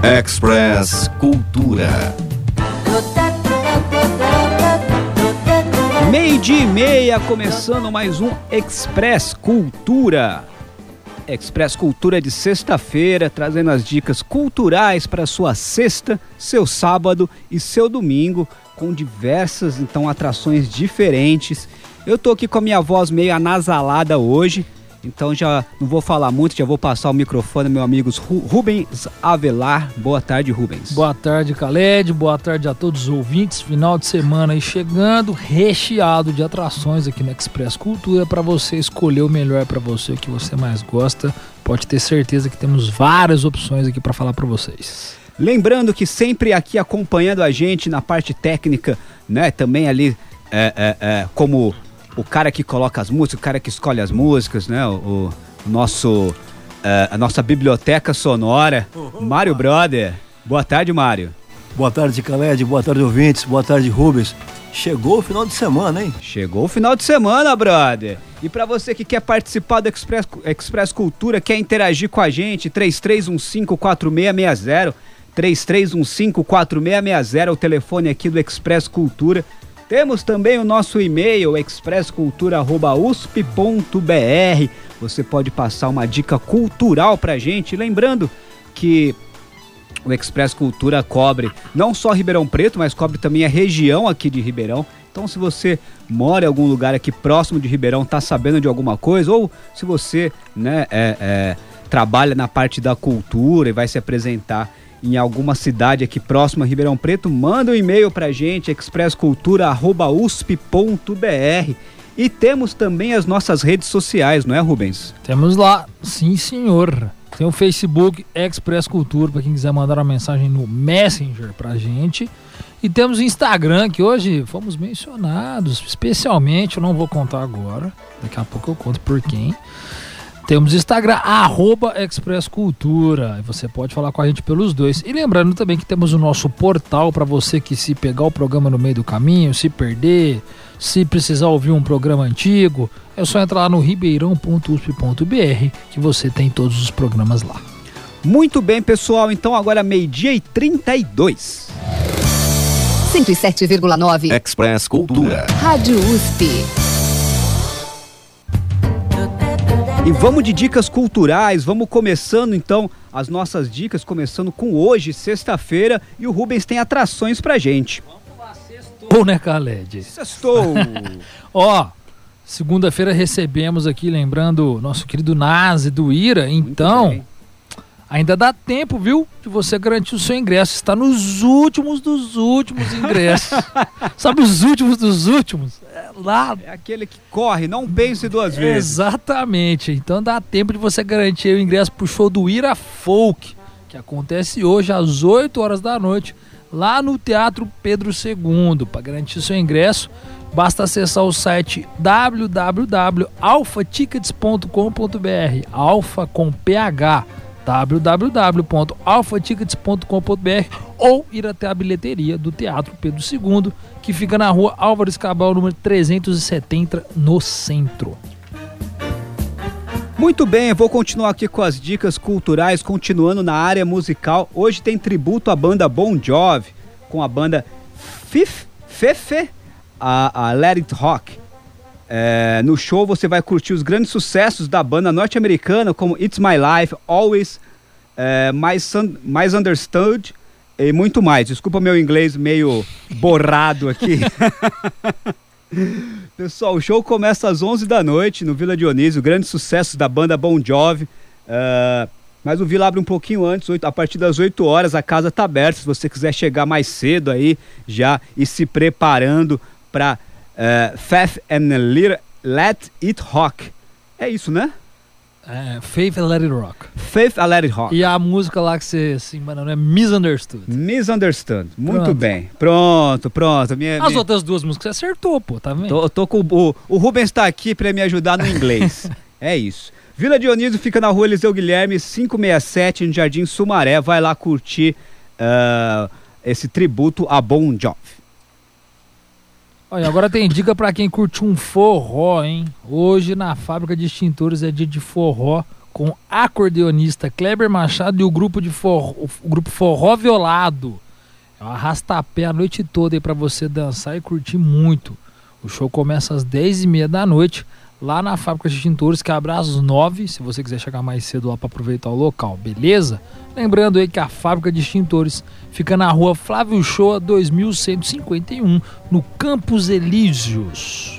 Express Cultura. 12:30, começando mais um Express Cultura. Express Cultura de sexta-feira, trazendo as dicas culturais para sua sexta, seu sábado e seu domingo, com diversas, então, atrações diferentes. Eu tô aqui com a minha voz meio anasalada hoje, então já não vou falar muito, já vou passar o microfone ao meu amigo Rubens Avelar. Boa tarde, Rubens. Boa tarde, Khaled. Boa tarde a todos os ouvintes. Final de semana aí chegando, recheado de atrações aqui no Express Cultura para você escolher o melhor para você, o que você mais gosta. Pode ter certeza que temos várias opções aqui para falar para vocês. Lembrando que sempre aqui acompanhando a gente na parte técnica, né, também ali como o cara que coloca as músicas, o cara que escolhe as músicas, né? O nosso, a nossa biblioteca sonora, Mário Brother. Boa tarde, Mário. Boa tarde, Khaled. Boa tarde, ouvintes. Boa tarde, Rubens. Chegou o final de semana, hein? Chegou o final de semana, brother. E pra você que quer participar do Express Cultura, quer interagir com a gente, 3315-4660, 3315-4660, o telefone aqui do Express Cultura. Temos também o nosso e-mail, expresscultura@usp.br. Você pode passar uma dica cultural pra gente. Lembrando que o Express Cultura cobre não só Ribeirão Preto, mas cobre também a região aqui de Ribeirão. Então, se você mora em algum lugar aqui próximo de Ribeirão, tá sabendo de alguma coisa, ou se você, né, trabalha na parte da cultura e vai se apresentar em alguma cidade aqui próxima a Ribeirão Preto, manda um e-mail pra gente, expresscultura@usp.br. E temos também as nossas redes sociais, não é, Rubens? Temos lá, sim senhor. Tem o Facebook Express Cultura, para quem quiser mandar uma mensagem no Messenger pra gente. E temos o Instagram, que hoje fomos mencionados, especialmente, eu não vou contar agora, daqui a pouco eu conto por quem. Temos Instagram, @Express Cultura. Você pode falar com a gente pelos dois. E lembrando também que temos o nosso portal para você que, se pegar o programa no meio do caminho, se perder, se precisar ouvir um programa antigo, é só entrar lá no ribeirão.usp.br que você tem todos os programas lá. Muito bem, pessoal. Então agora 12:32. 107,9 Express Cultura. Rádio USP. E vamos de dicas culturais, vamos começando então as nossas dicas, começando com hoje, sexta-feira, e o Rubens tem atrações pra gente. Sextou, né, Khaled? Sextou! Ó, segunda-feira recebemos aqui, lembrando, nosso querido Nazi do Ira, então ainda dá tempo, viu, de você garantir o seu ingresso. Está nos últimos dos últimos ingressos. Sabe os últimos dos últimos? Lá. É aquele que corre, não pense duas vezes. Exatamente. Então dá tempo de você garantir o ingresso pro show do Ira Folk, que acontece hoje às 8 horas da noite, lá no Teatro Pedro II. Para garantir o seu ingresso, basta acessar o site www.alfatickets.com.br, alfa com PH, www.alfatickets.com.br, ou ir até a bilheteria do Teatro Pedro II, que fica na rua Álvares Cabral, número 370, no centro. Muito bem, eu vou continuar aqui com as dicas culturais, continuando na área musical. Hoje tem tributo à banda Bon Jovi, com a banda Fefe, a Let It Rock. No show você vai curtir os grandes sucessos da banda norte-americana, como It's My Life, Always, Mais Understood e muito mais. Desculpa meu inglês meio borrado aqui. Pessoal, o show começa às 11 da noite no Vila Dionísio, grandes sucessos da banda Bon Jovi. Mas o Vila abre um pouquinho antes, a partir das 8 horas a casa tá aberta, se você quiser chegar mais cedo aí já e se preparando para Faith and Let It Rock. É isso, né? Faith and Let It Rock. Faith and Let It Rock. E a música lá que você, assim, mano, é Misunderstood. Misunderstood. Muito bem. Pronto. As outras duas músicas você acertou, pô, tá vendo? Tô com o Rubens tá aqui pra me ajudar no inglês. É isso. Vila Dionísio fica na rua Eliseu Guilherme, 567, no Jardim Sumaré. Vai lá curtir esse tributo a Bon Jovi. Olha, agora tem dica pra quem curte um forró, hein? Hoje na Fábrica de Extintores é dia de forró, com acordeonista Kleber Machado e o grupo Forró Violado. É um arrastapé a noite toda aí pra você dançar e curtir muito. O show começa às 10h30 da noite, lá na Fábrica de Extintores, que abre às 9h, se você quiser chegar mais cedo lá para aproveitar o local, beleza? Lembrando aí que a Fábrica de Extintores fica na rua Flávio Shoa 2151, no Campos Elíseos.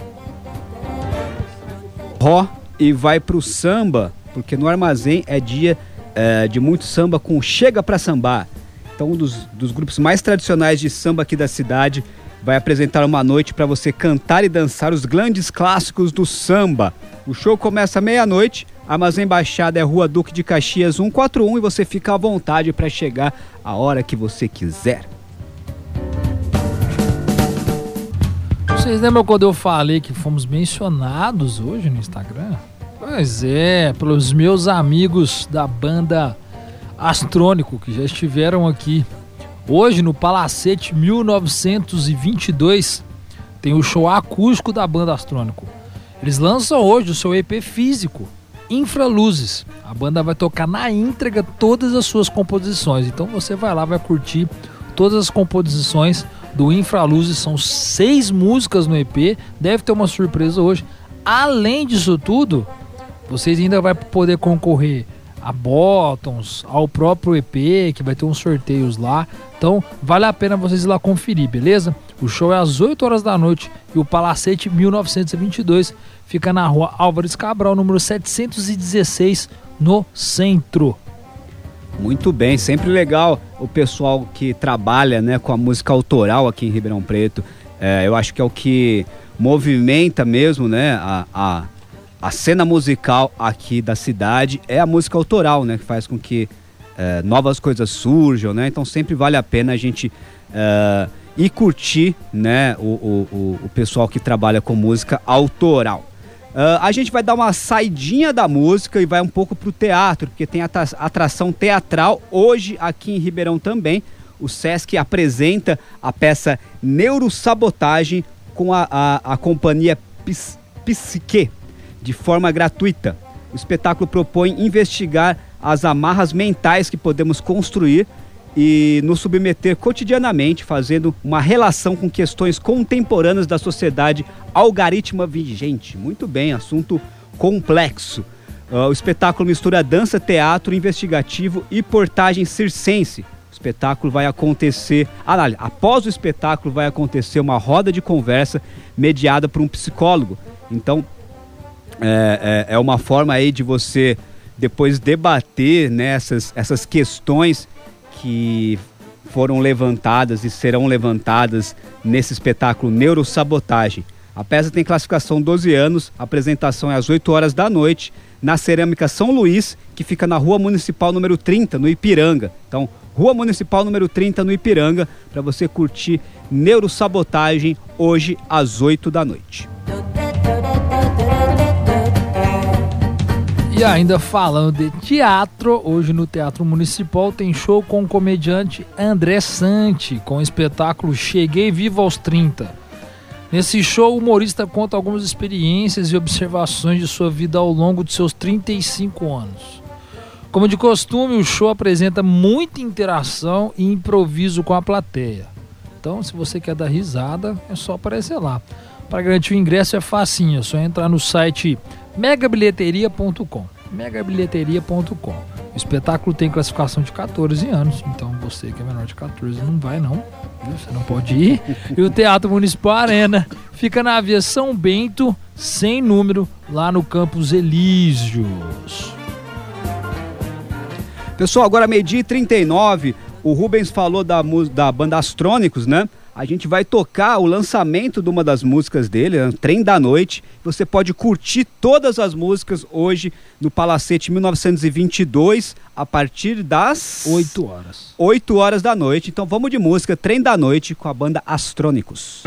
E vai pro samba, porque no Armazém é dia de muito samba com Chega Pra Sambar. Então um dos grupos mais tradicionais de samba aqui da cidade vai apresentar uma noite para você cantar e dançar os grandes clássicos do samba. O show começa à meia-noite, Armazém Baixada é Rua Duque de Caxias 141 e você fica à vontade para chegar a hora que você quiser. Vocês lembram quando eu falei que fomos mencionados hoje no Instagram? Pois é, pelos meus amigos da banda Astrônico, que já estiveram aqui. Hoje, no Palacete 1922, tem o show acústico da banda Astrônico. Eles lançam hoje o seu EP físico, Infraluzes. A banda vai tocar na íntegra todas as suas composições. Então você vai lá, vai curtir todas as composições do Infraluzes. São 6 músicas no EP. Deve ter uma surpresa hoje. Além disso tudo, vocês ainda vão poder concorrer a bottoms, ao próprio EP, que vai ter uns sorteios lá. Então vale a pena vocês ir lá conferir, beleza? O show é às 8 horas da noite e o Palacete 1922 fica na rua Álvares Cabral, número 716, no centro. Muito bem, sempre legal o pessoal que trabalha, né, com a música autoral aqui em Ribeirão Preto. Eu acho que é o que movimenta mesmo, né, a cena musical aqui da cidade, é a música autoral, né, que faz com que novas coisas surjam, né? Então sempre vale a pena a gente ir curtir, né, o pessoal que trabalha com música autoral. A gente vai dar uma saidinha da música e vai um pouco pro teatro, porque tem atração teatral hoje aqui em Ribeirão também. O Sesc apresenta a peça Neurosabotagem com a companhia Psique, de forma gratuita. O espetáculo propõe investigar as amarras mentais que podemos construir e nos submeter cotidianamente, fazendo uma relação com questões contemporâneas da sociedade algorítmica vigente. Muito bem, assunto complexo. O espetáculo mistura dança, teatro investigativo e portagem circense. O espetáculo vai acontecer... após o espetáculo vai acontecer uma roda de conversa mediada por um psicólogo. Então, é uma forma aí de você depois debater, né, essas questões que foram levantadas e serão levantadas nesse espetáculo Neurosabotagem. A peça tem classificação 12 anos, a apresentação é às 8 horas da noite, na Cerâmica São Luís, que fica na Rua Municipal número 30, no Ipiranga. Então, Rua Municipal número 30, no Ipiranga, para você curtir Neurosabotagem hoje às 8 da noite. E ainda falando de teatro, hoje no Teatro Municipal tem show com o comediante André Sante, com o espetáculo Cheguei Vivo aos 30. Nesse show, o humorista conta algumas experiências e observações de sua vida ao longo de seus 35 anos. Como de costume, o show apresenta muita interação e improviso com a plateia. Então, se você quer dar risada, é só aparecer lá. Para garantir o ingresso é facinho, é só entrar no site megabilheteria.com. megabilheteria.com. O espetáculo tem classificação de 14 anos, então você que é menor de 14 não vai não, viu? Você não pode ir. E o Teatro Municipal Arena fica na Via São Bento, sem número, lá no Campos Elíseos. Pessoal, agora 12h39, o Rubens falou da banda Astrônicos, né? A gente vai tocar o lançamento de uma das músicas dele, Trem da Noite. Você pode curtir todas as músicas hoje no Palacete 1922, a partir das 8 horas. 8 horas da noite. Então vamos de música, Trem da Noite, com a banda Astrônicos.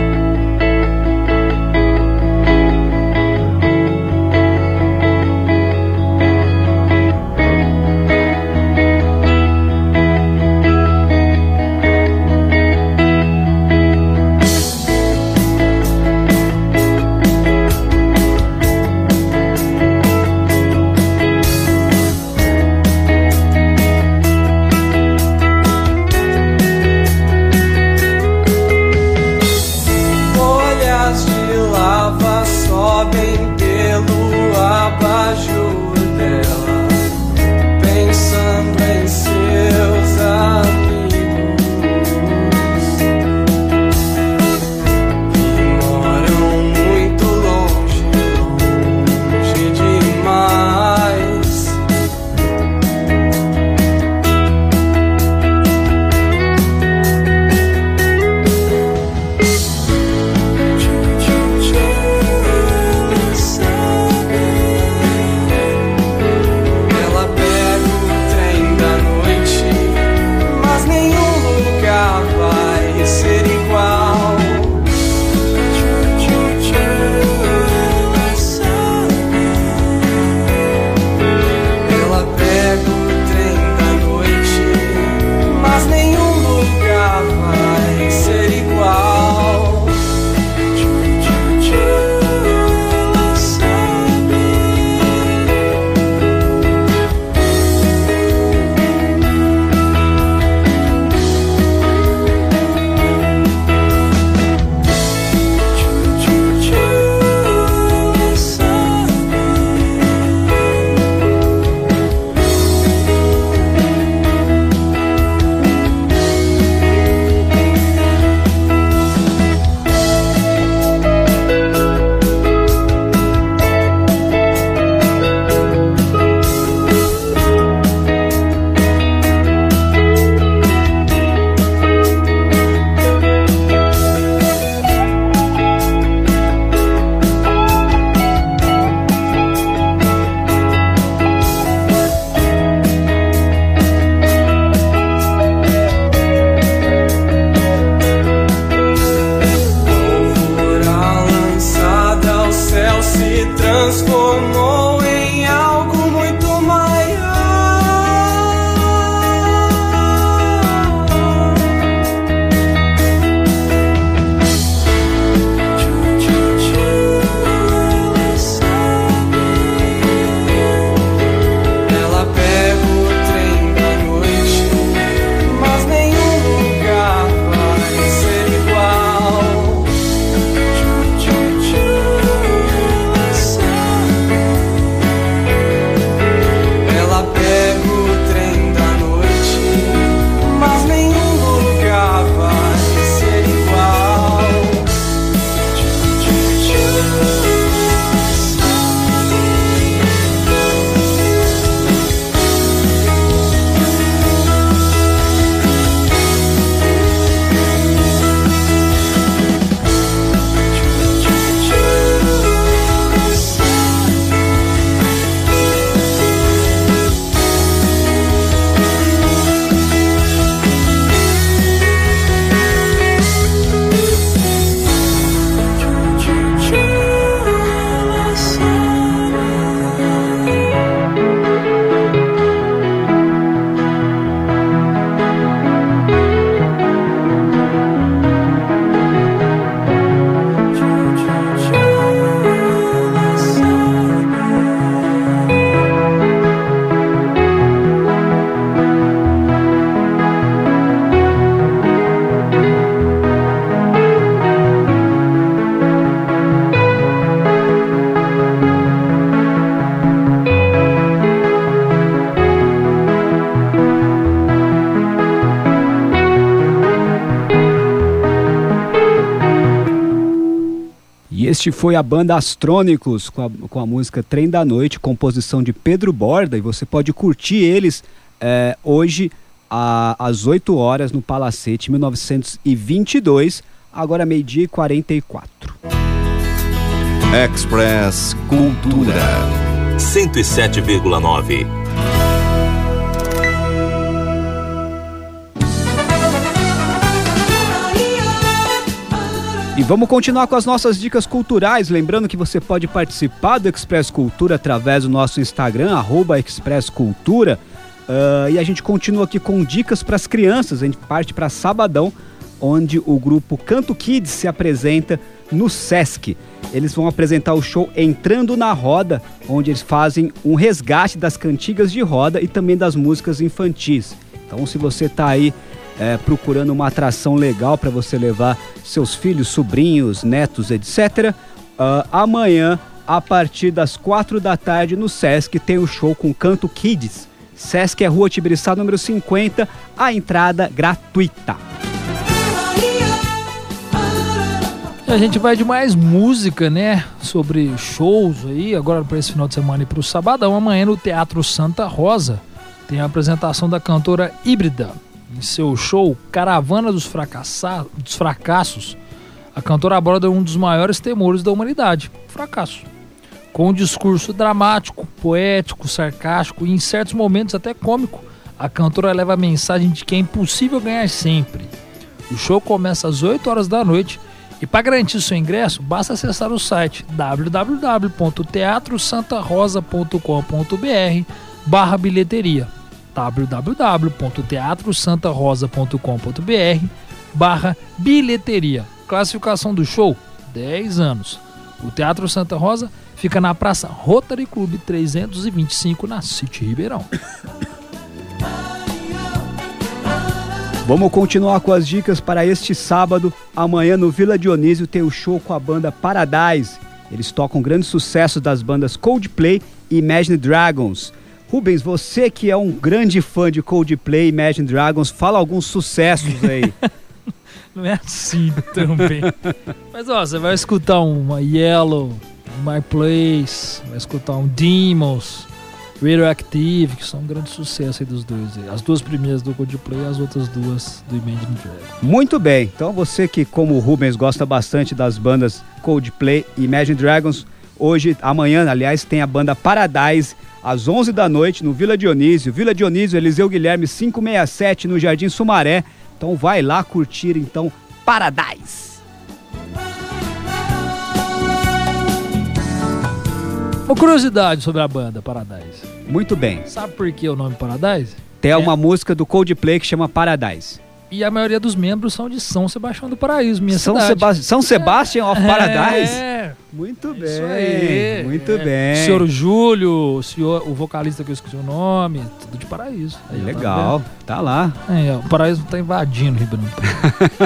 Este foi a banda Astrônicos com a música Trem da Noite, composição de Pedro Borda, e você pode curtir eles hoje às 8 horas no Palacete 1922, agora 12h44. Express Cultura 107,9. E vamos continuar com as nossas dicas culturais, lembrando que você pode participar do Express Cultura através do nosso Instagram, @expresscultura, e a gente continua aqui com dicas para as crianças. A gente parte para sabadão, onde o grupo Canto Kids se apresenta no Sesc. Eles vão apresentar o show Entrando na Roda, onde eles fazem um resgate das cantigas de roda e também das músicas infantis. Então, se você está aí procurando uma atração legal para você levar seus filhos, sobrinhos, netos, etc., amanhã, a partir das 4 da tarde, no Sesc, tem o show com Canto Kids. Sesc é Rua Tibiriçá, número 50, a entrada gratuita. A gente vai de mais música, né? Sobre shows aí, agora para esse final de semana e para o sabadão. Amanhã no Teatro Santa Rosa tem a apresentação da cantora Híbrida. Em seu show Caravana dos Fracassos, a cantora aborda um dos maiores temores da humanidade, o fracasso. Com um discurso dramático, poético, sarcástico e em certos momentos até cômico, a cantora leva a mensagem de que é impossível ganhar sempre. O show começa às 8 horas da noite e para garantir seu ingresso, basta acessar o site www.teatrosantarosa.com.br/bilheteria www.teatrosantarosa.com.br/bilheteria. Classificação do show: 10 anos. O Teatro Santa Rosa fica na Praça Rotary Clube 325, na City Ribeirão. Vamos continuar com as dicas para este sábado. Amanhã no Vila Dionísio tem o show com a banda Paradise. Eles tocam grandes sucessos das bandas Coldplay e Imagine Dragons. Rubens, você que é um grande fã de Coldplay e Imagine Dragons, fala alguns sucessos aí. Não é assim também. Mas ó, você vai escutar uma Yellow, My Place, vai escutar um Demons, Radioactive, que são um grande sucesso aí dos dois. As duas primeiras do Coldplay e as outras duas do Imagine Dragons. Muito bem, então você que, como o Rubens, gosta bastante das bandas Coldplay e Imagine Dragons, amanhã, aliás, tem a banda Paradise, às 11 da noite, no Vila Dionísio. Vila Dionísio, Eliseu Guilherme 567, no Jardim Sumaré. Então vai lá curtir, então, Paradise. Uma curiosidade sobre a banda Paradise. Muito bem. Sabe por que o nome Paradise? Tem uma música do Coldplay que chama Paradise. E a maioria dos membros são de São Sebastião do Paraíso, minha cidade. São Sebastian of Paradise? Muito bem, isso aí. Muito bem. O senhor Júlio, o vocalista que eu esqueci o nome, tudo de Paraíso. Aí, legal, tá lá. O Paraíso tá invadindo o Ribeirão Preto.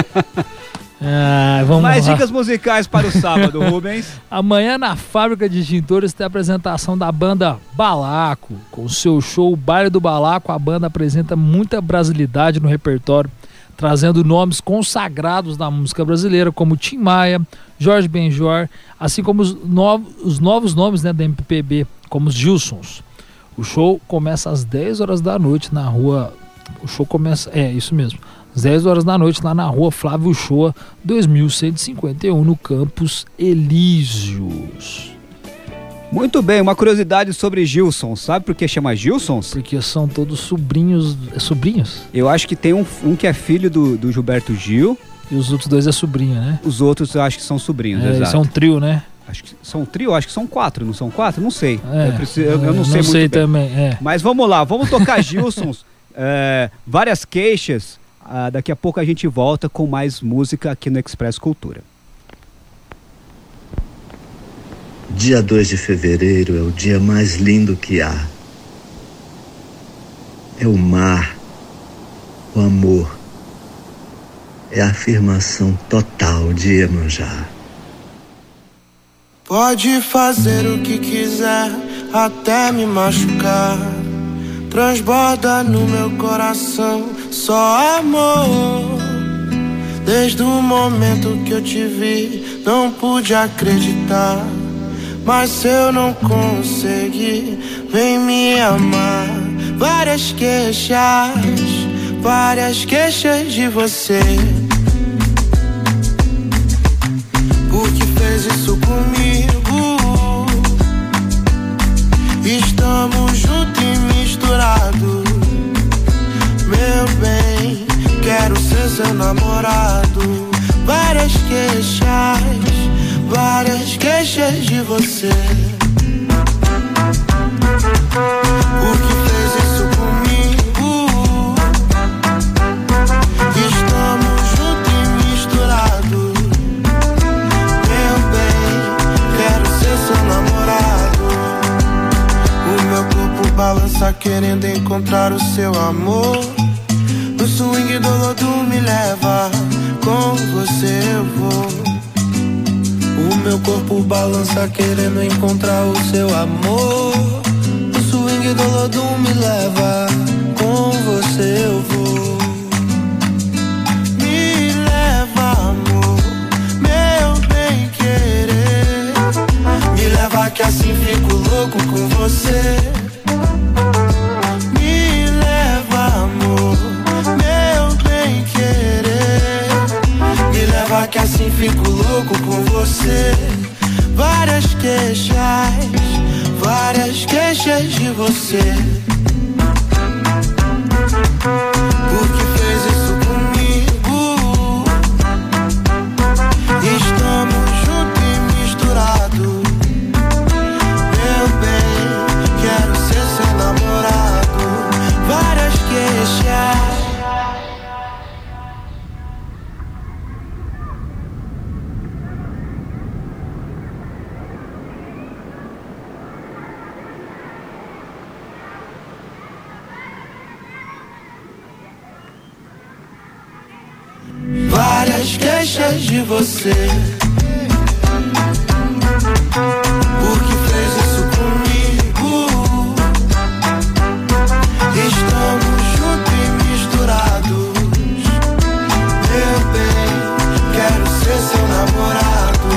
Vamos Mais lá. dicas musicais para o sábado, Rubens. Amanhã na Fábrica de Extintores tem a apresentação da banda Balaco. Com o seu show Baile do Balaco, a banda apresenta muita brasilidade no repertório, trazendo nomes consagrados da música brasileira, como Tim Maia, Jorge Benjor, assim como os novos nomes, né, da MPB, como os Gilsons. O show começa às 10 horas da noite na rua... O show começa... isso mesmo. Às 10 horas da noite, lá na rua Flávio Shoa, 2151, no Campus Elísios. Muito bem, uma curiosidade sobre Gilson. Sabe por que chama Gilsons? Porque são todos sobrinhos. Sobrinhos? Eu acho que tem um que é filho do Gilberto Gil. E os outros dois é sobrinho, né? Os outros eu acho que são sobrinhos, exato. São um trio, né? Acho que são um trio, acho que são 4, não são 4? Não sei. Eu não não sei muito sei bem. Também, Mas vamos lá, vamos tocar Gilsons. Várias queixas. Daqui a pouco a gente volta com mais música aqui no Express Cultura. Dia 2 de fevereiro é o dia mais lindo que há. É o mar, o amor, é a afirmação total de Iemanjá. Pode fazer o que quiser, até me machucar. Transborda no meu coração só amor. Desde o momento que eu te vi, não pude acreditar. Mas se eu não conseguir, vem me amar. Várias queixas de você. Por que fez isso comigo? Estamos juntos e misturados. Meu bem, quero ser seu namorado. Várias queixas de você. Por que fez isso comigo? Estamos juntos e misturados. Meu bem, quero ser seu namorado. O meu corpo balança querendo encontrar o seu amor. No swing do lodo me leva, com você eu vou. O meu corpo balança querendo encontrar o seu amor. No swing do lodo me leva, com você eu vou. Me leva, amor, meu bem querer. Me leva que assim fico louco com você. Me leva, amor, meu bem querer. Me leva que assim fico louco com você. Várias queixas de você. Por que fez isso comigo? Estamos juntos e misturados. Meu bem, quero ser seu namorado. Várias queixas. Várias queixas de você. Por que fez isso comigo? Estamos juntos e misturados. Meu bem, quero ser seu namorado.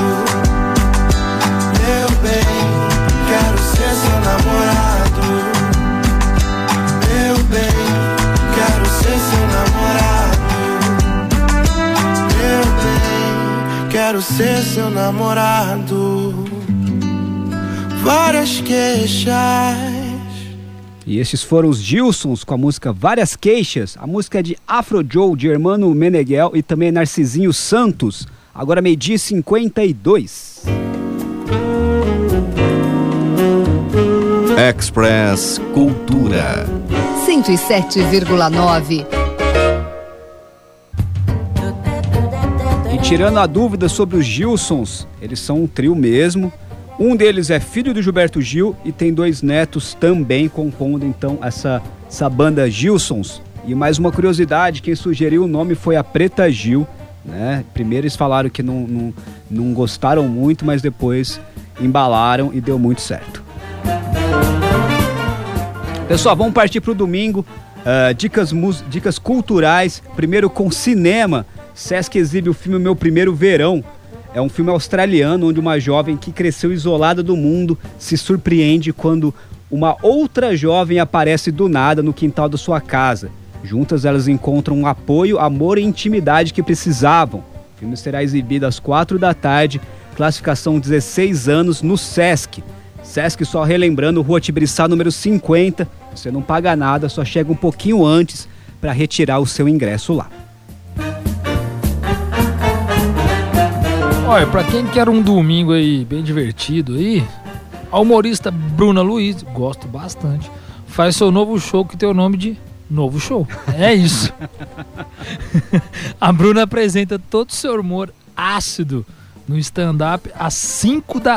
Meu bem, quero ser seu namorado. Meu bem, quero ser seu namorado. Quero ser seu namorado. Várias queixas. E esses foram os Gilsons com a música Várias Queixas. A música é de Afro Joe, de Hermano Meneghel e também Narcisinho Santos. Agora 12h52. Express Cultura 107,9. E tirando a dúvida sobre os Gilsons, eles são um trio mesmo. Um deles é filho do Gilberto Gil e tem 2 netos também compondo então essa banda Gilsons. E mais uma curiosidade, quem sugeriu o nome foi a Preta Gil, né? Primeiro eles falaram que não gostaram muito, mas depois embalaram e deu muito certo. Pessoal, vamos partir para o domingo. Dicas culturais, primeiro com cinema. Sesc exibe o filme Meu Primeiro Verão. É um filme australiano onde uma jovem que cresceu isolada do mundo se surpreende quando uma outra jovem aparece do nada no quintal da sua casa. Juntas elas encontram um apoio, amor e intimidade que precisavam. O filme será exibido às 4h, classificação 16 anos no Sesc. Sesc, só relembrando, Rua Tibriçá, número 50. Você não paga nada, só chega um pouquinho antes para retirar o seu ingresso lá. Olha, pra quem quer um domingo aí bem divertido aí, a humorista Bruna Luiz, gosto bastante, faz seu novo show que tem o nome de Novo Show. É isso. A Bruna apresenta todo o seu humor ácido no stand-up às 5h